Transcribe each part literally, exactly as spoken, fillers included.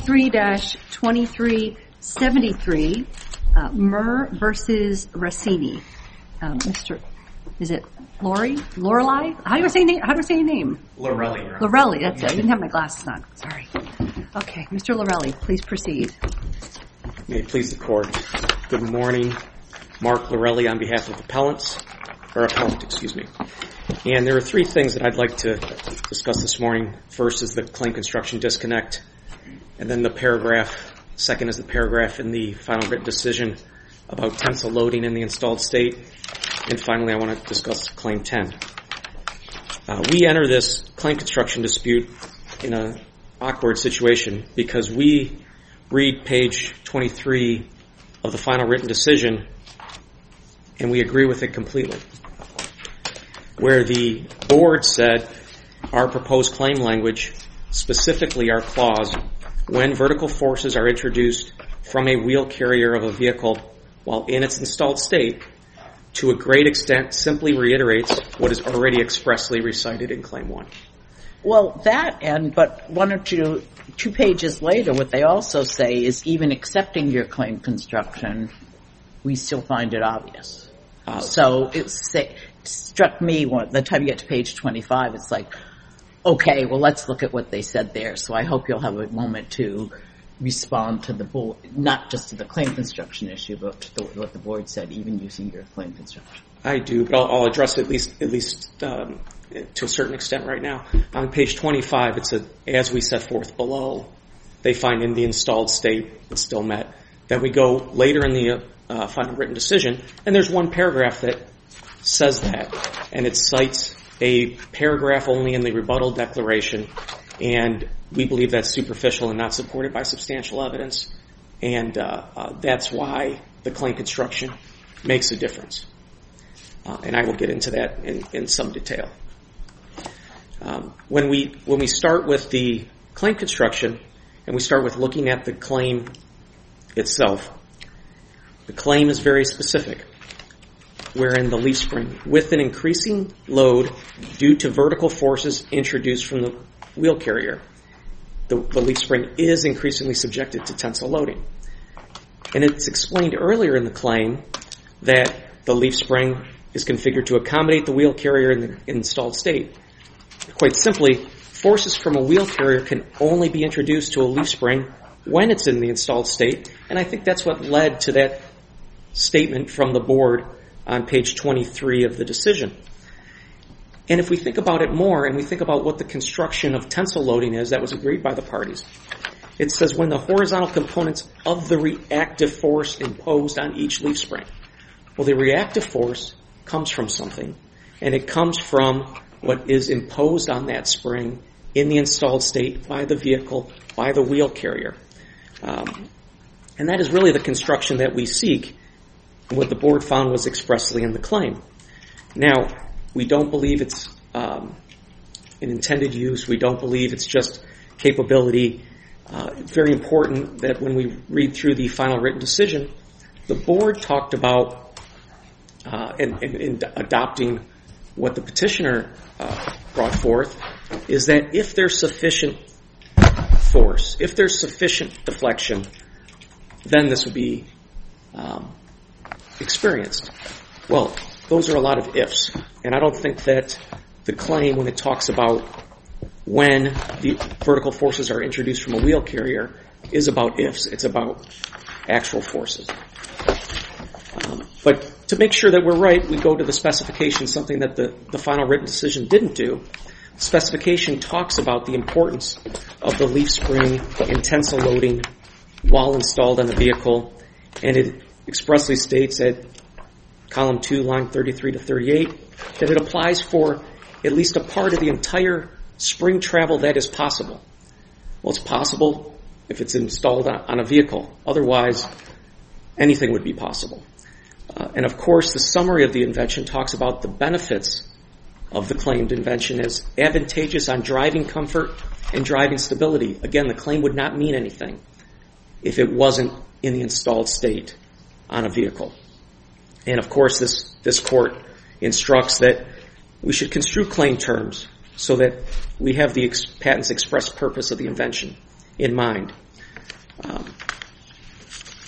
three dash twenty-three seventy-three, uh, Murr versus Rossini. Um, Mister Is it Lori? Lorelei? How do I say name? How do I say your name? Lorelli. Lorelli, that's it. I didn't have my glasses on. Sorry. Okay, Mister Lorelli, please proceed. May it please the court. Good morning. Mark Lorelli on behalf of appellants, or appellant, excuse me. And there are three things that I'd like to discuss this morning. First is the claim construction disconnect, and then the paragraph. Second is the paragraph in the final written decision about tensile loading in the installed state. And finally, I want to discuss Claim ten. Uh, we enter this claim construction dispute in an awkward situation because we read page twenty-three of the final written decision and we agree with it completely. Where the board said our proposed claim language, specifically our clause, when vertical forces are introduced from a wheel carrier of a vehicle while in its installed state, to a great extent simply reiterates what is already expressly recited in Claim one. Well, that and, but one or two, two pages later, what they also say is even accepting your claim construction, we still find it obvious. Uh, so it say, struck me, when, the time you get to page twenty-five, it's like, okay, well, let's look at what they said there. So I hope you'll have a moment to respond to the board, not just to the claim construction issue, but to the, what the board said, even using your claim construction. I do, but I'll, I'll address it at least, at least um, to a certain extent right now. On page twenty-five, it said, as we set forth below, they find in the installed state it's still met. Then we go later in the uh, final written decision, and there's one paragraph that says that, and it cites a paragraph only in the rebuttal declaration, and we believe that's superficial and not supported by substantial evidence, and uh, uh, that's why the claim construction makes a difference. Uh, and I will get into that in, in some detail. Um, when we when we start with the claim construction, and we start with looking at the claim itself, the claim is very specific, wherein the leaf spring, with an increasing load due to vertical forces introduced from the wheel carrier, the, the leaf spring is increasingly subjected to tensile loading. And it's explained earlier in the claim that the leaf spring is configured to accommodate the wheel carrier in the installed state. Quite simply, forces from a wheel carrier can only be introduced to a leaf spring when it's in the installed state, and I think that's what led to that statement from the board on page twenty-three of the decision. And if we think about it more, and we think about what the construction of tensile loading is, that was agreed by the parties. It says when the horizontal components of the reactive force imposed on each leaf spring. Well, the reactive force comes from something, and it comes from what is imposed on that spring in the installed state by the vehicle, by the wheel carrier. Um, and that is really the construction that we seek, and what the board found was expressly in the claim. Now, we don't believe it's um, an intended use. We don't believe it's just capability. Uh, it's very important that when we read through the final written decision, the board talked about uh, in, in, in adopting what the petitioner uh, brought forth, is that if there's sufficient force, if there's sufficient deflection, then this would be um, experienced. Well, those are a lot of ifs, and I don't think that the claim, when it talks about when the vertical forces are introduced from a wheel carrier, is about ifs. It's about actual forces. Um, but to make sure that we're right, we go to the specification, something that the, the final written decision didn't do. The specification talks about the importance of the leaf spring in tensile loading while installed on the vehicle, and it expressly states at column two, line thirty-three to thirty-eight, that it applies for at least a part of the entire spring travel that is possible. Well, it's possible if it's installed on a vehicle. Otherwise, anything would be possible. Uh, and of course, the summary of the invention talks about the benefits of the claimed invention as advantageous on driving comfort and driving stability. Again, the claim would not mean anything if it wasn't in the installed state on a vehicle. And of course, this, this court instructs that we should construe claim terms so that we have the ex- patent's express purpose of the invention in mind.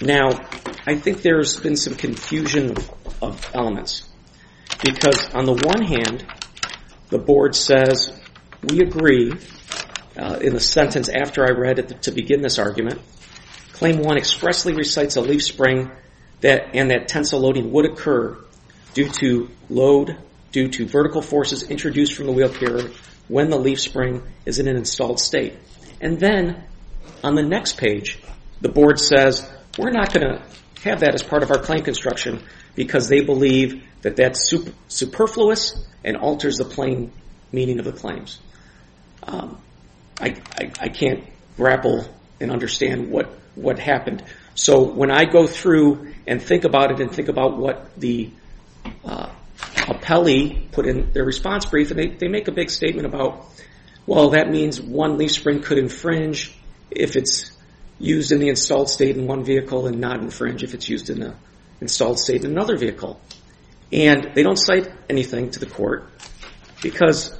Now, I think there's been some confusion of elements because on the one hand, the board says, we agree, uh, in the sentence after I read it to begin this argument, Claim one expressly recites a leaf spring that and that tensile loading would occur due to load, due to vertical forces introduced from the wheel carrier when the leaf spring is in an installed state. And then, on the next page, the board says, we're not going to have that as part of our claim construction because they believe that that's super, superfluous and alters the plain meaning of the claims. Um, I, I, I can't grapple and understand what, what happened. So when I go through and think about it and think about what the uh, appellee put in their response brief, and they, they make a big statement about, well, that means one leaf spring could infringe if it's used in the installed state in one vehicle and not infringe if it's used in the installed state in another vehicle. And they don't cite anything to the court because,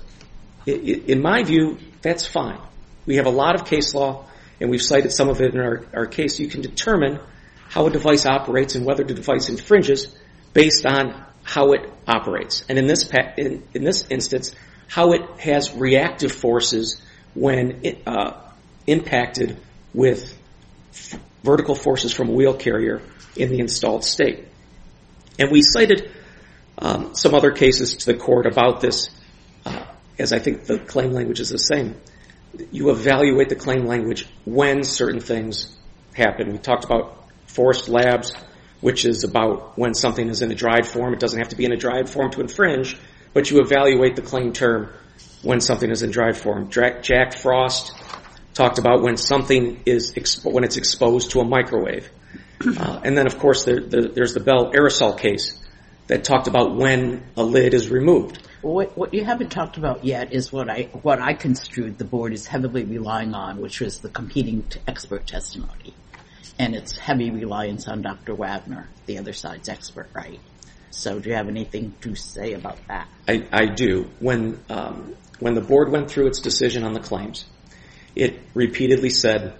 in my view, that's fine. We have a lot of case law, and we've cited some of it in our, our case. You can determine how a device operates and whether the device infringes based on how it operates. And in this pa- in, in this instance, how it has reactive forces when it, uh, impacted with f- vertical forces from a wheel carrier in the installed state. And we cited um, some other cases to the court about this, uh, as I think the claim language is the same. You evaluate the claim language when certain things happen. We talked about Forest Labs, which is about when something is in a dried form. It doesn't have to be in a dried form to infringe, but you evaluate the claim term when something is in dried form. Jack Frost talked about when something is expo- when it's exposed to a microwave. Uh, and then, of course, there, there, there's the Bell aerosol case that talked about when a lid is removed. What, what you haven't talked about yet is what I what I construed the board is heavily relying on, which was the competing t- expert testimony, and its heavy reliance on Doctor Wagner, the other side's expert, right? So, do you have anything to say about that? I, I do. When um, when the board went through its decision on the claims, it repeatedly said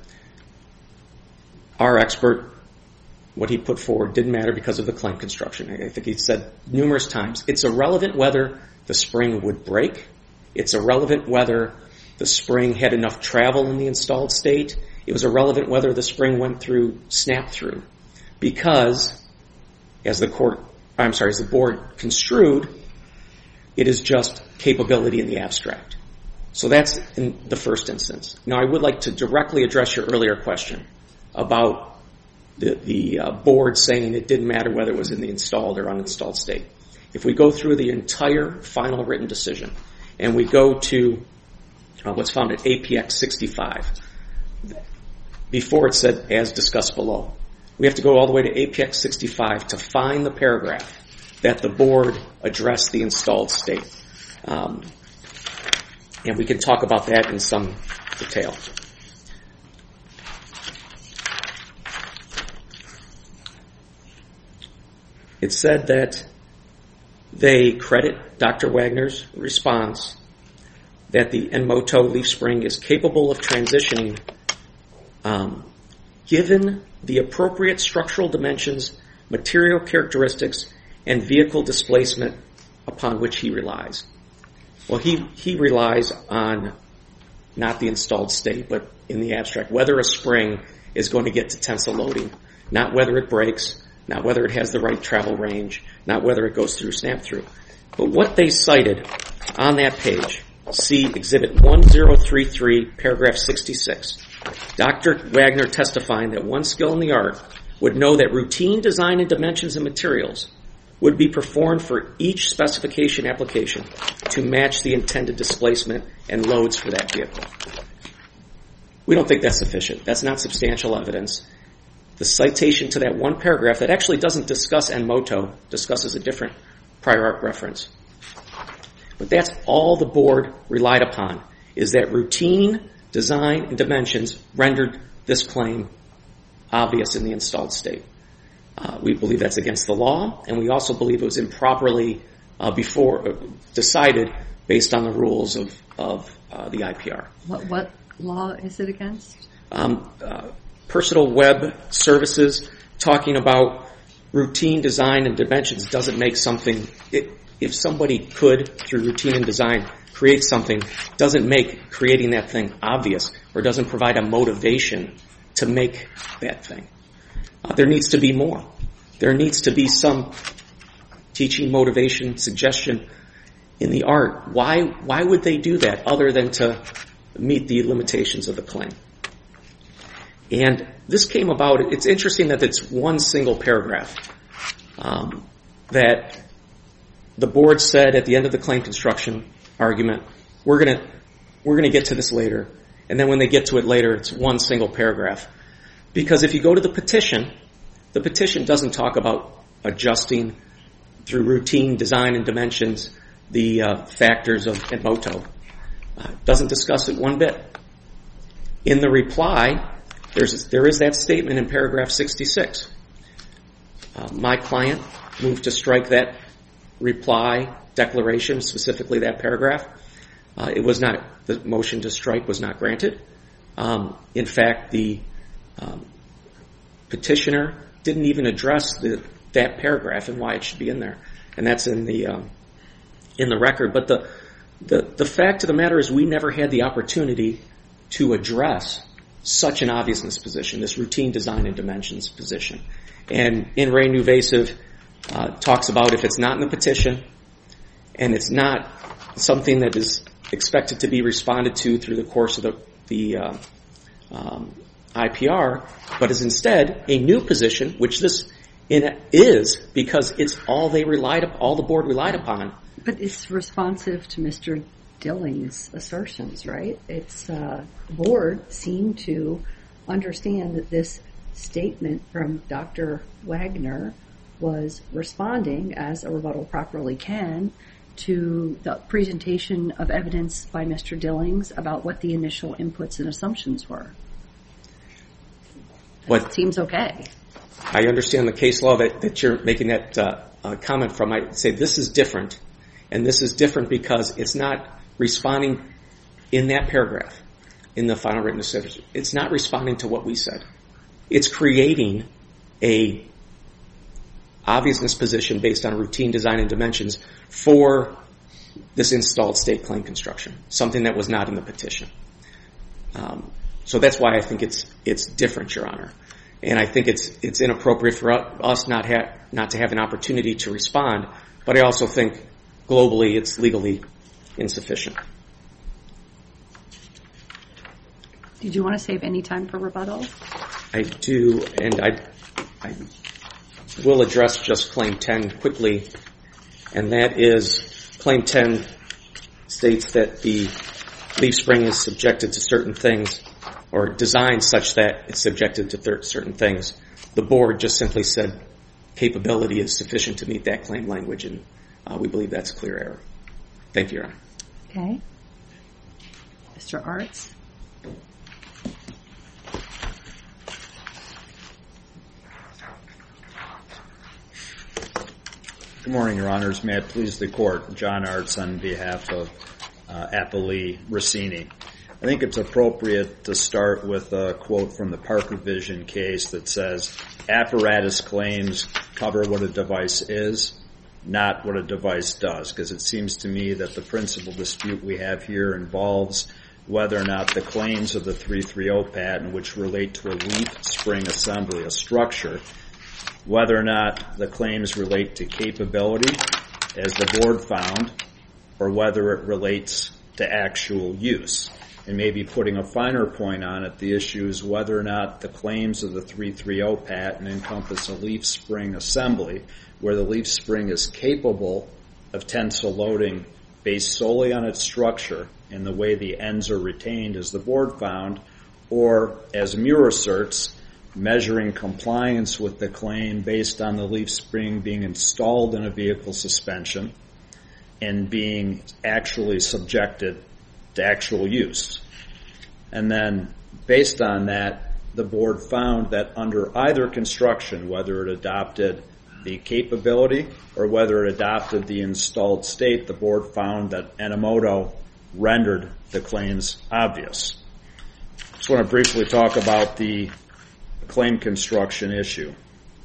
our expert, what he put forward, didn't matter because of the claim construction. I think he said numerous times, it's irrelevant whether the spring would break. It's irrelevant whether the spring had enough travel in the installed state. It was irrelevant whether the spring went through snap-through. Because, as the court, I'm sorry, as the board construed, it is just capability in the abstract. So that's in the first instance. Now, I would like to directly address your earlier question about the, the uh, board saying it didn't matter whether it was in the installed or uninstalled state. If we go through the entire final written decision and we go to uh, what's found at A P X sixty-five, before it said, as discussed below, we have to go all the way to A P X sixty-five to find the paragraph that the board addressed the installed state. Um, and we can talk about that in some detail. It said that they credit Doctor Wagner's response that the Enmoto leaf spring is capable of transitioning um, given the appropriate structural dimensions, material characteristics, and vehicle displacement upon which he relies. Well, he, he relies on not the installed state, but in the abstract, whether a spring is going to get to tensile loading, not whether it breaks, not whether it has the right travel range, not whether it goes through snap-through. But what they cited on that page, see Exhibit one zero three three, paragraph sixty-six, Doctor Wagner testifying that one skill in the art would know that routine design and dimensions and materials would be performed for each specification application to match the intended displacement and loads for that vehicle. We don't think that's sufficient. That's not substantial evidence. The citation to that one paragraph that actually doesn't discuss Enmoto, discusses a different prior art reference. But that's all the board relied upon, is that routine design and dimensions rendered this claim obvious in the installed state. Uh, we believe that's against the law, and we also believe it was improperly uh, before uh, decided based on the rules of, of uh, the I P R. What, what law is it against? Um, uh, Personal Web Services talking about routine design and dimensions doesn't make something, it, if somebody could, through routine and design, create something, doesn't make creating that thing obvious or doesn't provide a motivation to make that thing. Uh, there needs to be more. There needs to be some teaching, motivation, suggestion in the art. Why, why would they do that other than to meet the limitations of the claim? And this came about, it's interesting that it's one single paragraph um, that the board said at the end of the claim construction argument, we're going to we're going to get to this later. And then when they get to it later, it's one single paragraph. Because if you go to the petition, the petition doesn't talk about adjusting through routine design and dimensions the uh, factors of Emoto. Uh, doesn't discuss it one bit. In the reply, there's there is that statement in paragraph sixty-six. Uh, my client moved to strike that reply declaration, specifically that paragraph. Uh, it was not, the motion to strike was not granted. Um, in fact, the um, petitioner didn't even address the, that paragraph and why it should be in there, and that's in the um, in the record. But the, the the fact of the matter is, we never had the opportunity to address such an obviousness position, this routine design and dimensions position. And in Re Nuvasiv uh, talks about if it's not in the petition and it's not something that is expected to be responded to through the course of the, the uh, um, I P R, but is instead a new position, which this in is because it's all they relied upon, all the board relied upon. But it's responsive to Mister Dilling's assertions, right? It's uh, the board seemed to understand that this statement from Doctor Wagner was responding, as a rebuttal properly can, to the presentation of evidence by Mister Dillings about what the initial inputs and assumptions were. What it seems okay. I understand the case law that, that you're making that uh, uh, comment from. I say this is different, and this is different because it's not responding in that paragraph, in the final written decision. It's not responding to what we said. It's creating a obviousness position based on routine design and dimensions for this installed state claim construction, something that was not in the petition. Um, so that's why I think it's it's different, Your Honor. And I think it's it's inappropriate for us not ha- not to have an opportunity to respond, but I also think globally it's legally insufficient. Did you want to save any time for rebuttal? I do, and I, I will address just Claim ten quickly, and that is Claim ten states that the leaf spring is subjected to certain things, or designed such that it's subjected to thir- certain things. The board just simply said capability is sufficient to meet that claim language, and uh, we believe that's clear error. Thank you, Your Honor. Okay. Mister Arts. Good morning, Your Honors. May it please the Court. John Arts on behalf of uh, Appellee Rossini. I think it's appropriate to start with a quote from the Parker Vision case that says, apparatus claims cover what a device is, not what a device does, because it seems to me that the principal dispute we have here involves whether or not the claims of the three thirty patent, which relate to a leaf spring assembly, a structure, whether or not the claims relate to capability, as the board found, or whether it relates to actual use. And maybe putting a finer point on it, the issue is whether or not the claims of the three thirty patent encompass a leaf spring assembly, where the leaf spring is capable of tensile loading based solely on its structure and the way the ends are retained, as the board found, or, as Muir asserts, measuring compliance with the claim based on the leaf spring being installed in a vehicle suspension and being actually subjected to actual use. And then, based on that, the board found that under either construction, whether it adopted the capability or whether it adopted the installed state, the board found that Enomoto rendered the claims obvious. I just want to briefly talk about the claim construction issue.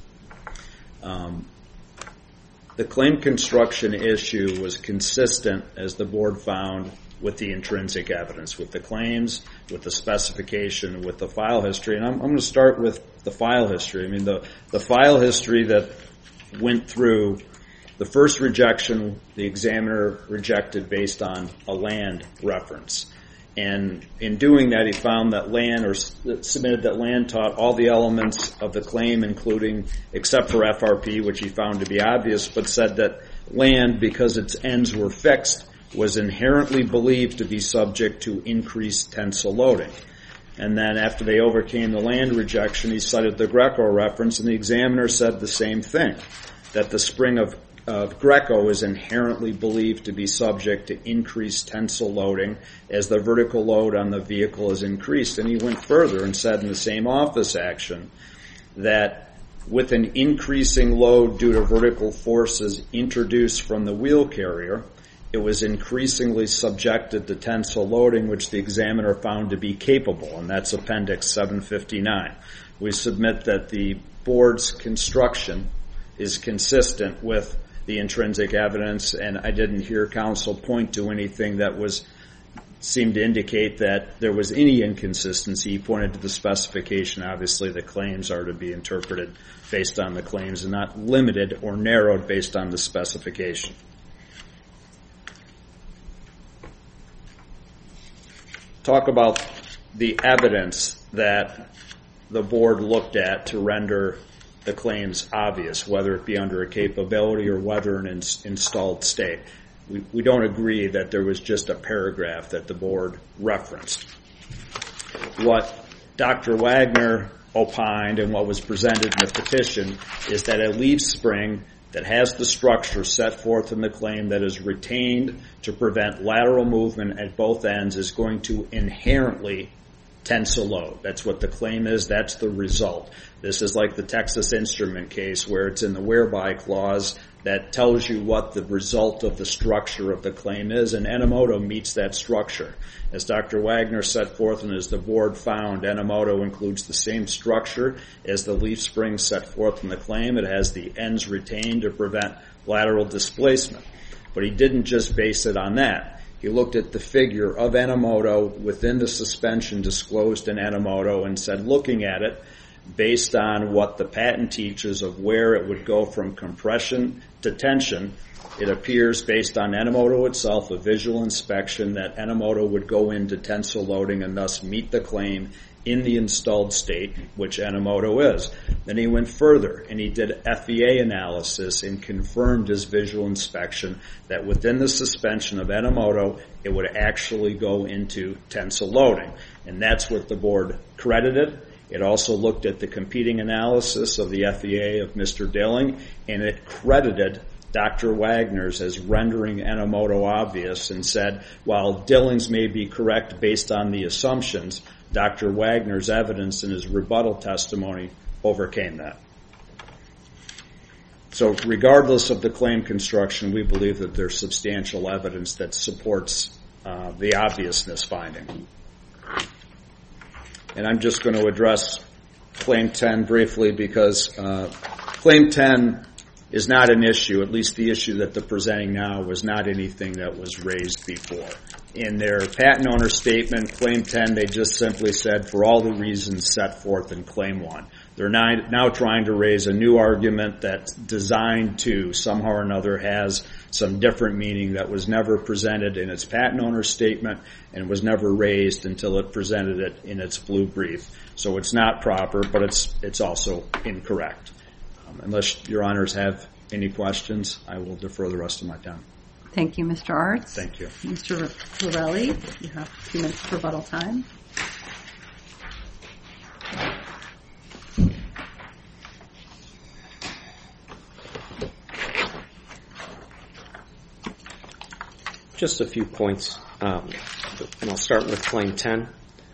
Um, the claim construction issue was consistent, as the board found, with the intrinsic evidence, with the claims, with the specification, with the file history. And I'm, I'm going to start with the file history. I mean, the, the file history that went through the first rejection, the examiner rejected based on a land reference. And in doing that, he found that land, or submitted that land taught all the elements of the claim, including, except for F R P, which he found to be obvious, but said that land, because its ends were fixed, was inherently believed to be subject to increased tensile loading. And then after they overcame the land rejection, he cited the Greco reference, and the examiner said the same thing, that the spring of of Greco is inherently believed to be subject to increased tensile loading as the vertical load on the vehicle is increased. And he went further and said in the same office action that with an increasing load due to vertical forces introduced from the wheel carrier, it was increasingly subjected to tensile loading, which the examiner found to be capable, and that's Appendix seven fifty-nine. We submit that the board's construction is consistent with the intrinsic evidence, and I didn't hear counsel point to anything that was seemed to indicate that there was any inconsistency. He pointed to the specification. Obviously, the claims are to be interpreted based on the claims and not limited or narrowed based on the specification. Talk about the evidence that the board looked at to render the claims obvious, whether it be under a capability or whether in an installed state. We, we don't agree that there was just a paragraph that the board referenced. What Doctor Wagner opined and what was presented in the petition is that a leaf spring that has the structure set forth in the claim that is retained to prevent lateral movement at both ends is going to inherently tensile load. That's what the claim is. That's the result. This is like the Texas Instrument case where it's in the whereby clause that tells you what the result of the structure of the claim is, and Enomoto meets that structure. As Doctor Wagner set forth and as the board found, Enomoto includes the same structure as the leaf spring set forth in the claim. It has the ends retained to prevent lateral displacement. But he didn't just base it on that. He looked at the figure of Enomoto within the suspension disclosed in Enomoto and said, looking at it, based on what the patent teaches of where it would go from compression to tension, it appears, based on Enomoto itself, a visual inspection, that Enomoto would go into tensile loading and thus meet the claim in the installed state, which Enomoto is. Then he went further and he did F E A analysis and confirmed his visual inspection that within the suspension of Enomoto, it would actually go into tensile loading. And that's what the board credited. It also looked at the competing analysis of the F E A of Mister Dilling, and it credited Doctor Wagner's as rendering Enomoto obvious and said, while Dilling's may be correct based on the assumptions, Doctor Wagner's evidence in his rebuttal testimony overcame that. So regardless of the claim construction, we believe that there's substantial evidence that supports uh, the obviousness finding. And I'm just going to address Claim ten briefly because uh, Claim ten is not an issue, at least the issue that they're presenting now was not anything that was raised before. In their patent owner statement, Claim ten, they just simply said, for all the reasons set forth in Claim one. They're now trying to raise a new argument that's designed to somehow or another has some different meaning that was never presented in its patent owner statement and was never raised until it presented it in its blue brief. So it's not proper, but it's it's also incorrect. Um, unless your honors have any questions, I will defer the rest of my time. Thank you, Mister Arts. Thank you. Mister Lorelli, you have a few minutes of rebuttal time. Just a few points, um, and I'll start with Claim ten.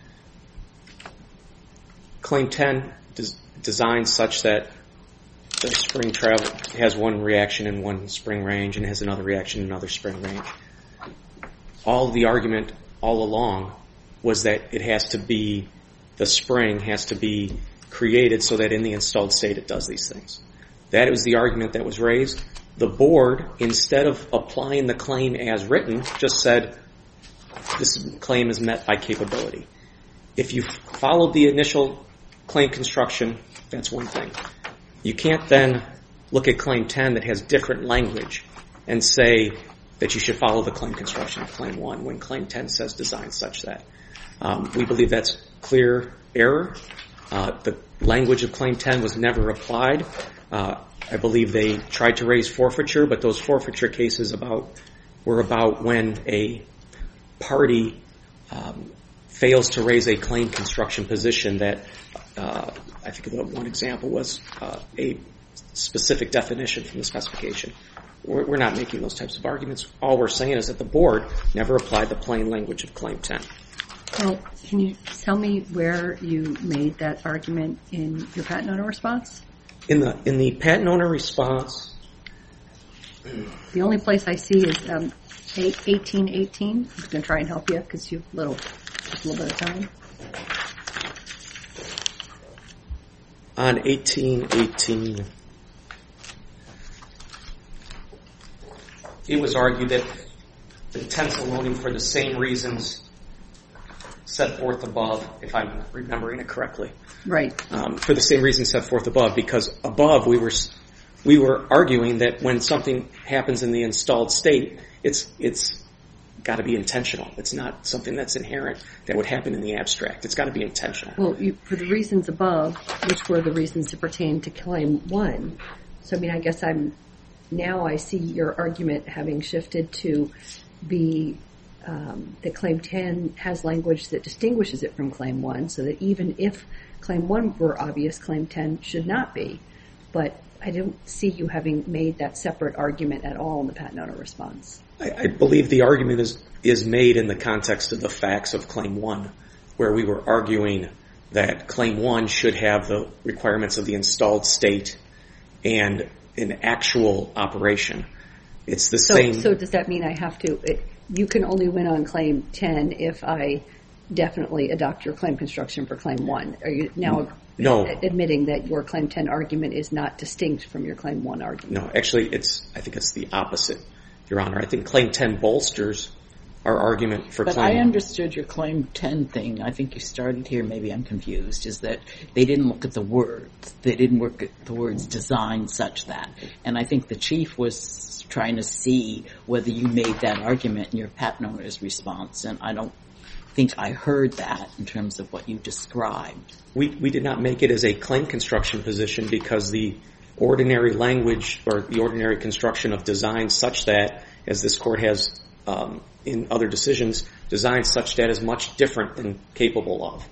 Claim ten is designed such that the spring travel has one reaction in one spring range and has another reaction in another spring range. All the argument all along was that it has to be, the spring has to be created so that in the installed state it does these things. That was the argument that was raised. The board, instead of applying the claim as written, just said this claim is met by capability. If you followed the initial claim construction, that's one thing. You can't then look at Claim ten that has different language and say that you should follow the claim construction of Claim one when Claim ten says design such that. Um, we believe that's clear error. Uh, the language of Claim ten was never applied. Uh, I believe they tried to raise forfeiture, but those forfeiture cases about were about when a party um, fails to raise a claim construction position that, uh, I think the one example was uh, a specific definition from the specification. We're, we're not making those types of arguments. All we're saying is that the board never applied the plain language of Claim ten. Well, can you tell me where you made that argument in your patent owner response? In the in the patent owner response, the only place I see is um, eighteen eighteen. I'm going to try and help you because you have little, just a little bit of time. On eighteen eighteen, it was argued that the tensile loading for the same reasons set forth above, if I'm remembering it correctly. Right. Um, for the same reasons set forth above, because above we were we were arguing that when something happens in the installed state, it's it's got to be intentional. It's not something that's inherent that would happen in the abstract. It's got to be intentional. Well, you, for the reasons above, which were the reasons that pertain to Claim one. So, I mean, I guess I'm now I see your argument having shifted to be um, that Claim ten has language that distinguishes it from Claim one, so that even if Claim one were obvious, Claim ten should not be. But I don't see you having made that separate argument at all in the patent owner response. I, I believe the argument is is made in the context of the facts of Claim one, where we were arguing that Claim one should have the requirements of the installed state and an actual operation. It's the so, same. So does that mean I have to, it, you can only win on Claim ten if I definitely adopt your claim construction for Claim one? Are you now no. admitting that your Claim ten argument is not distinct from your Claim one argument? No, actually, it's. I think it's the opposite, Your Honor. I think Claim ten bolsters our argument for but Claim I one. understood your Claim ten thing. I think you started here. Maybe I'm confused. Is that they didn't look at the words. They didn't work at the words design such that. And I think the Chief was trying to see whether you made that argument in your patent owner's response. And I don't think I heard that in terms of what you described. We we did not make it as a claim construction position because the ordinary language or the ordinary construction of design such that, as this court has um, in other decisions, design such that is much different than capable of.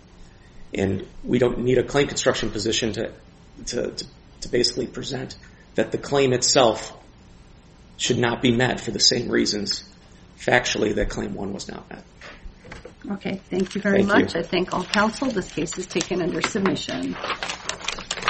And we don't need a claim construction position to to, to, to basically present that the claim itself should not be met for the same reasons factually that Claim one was not met. Okay, thank you very Thank much. you. I thank all counsel. This case is taken under submission.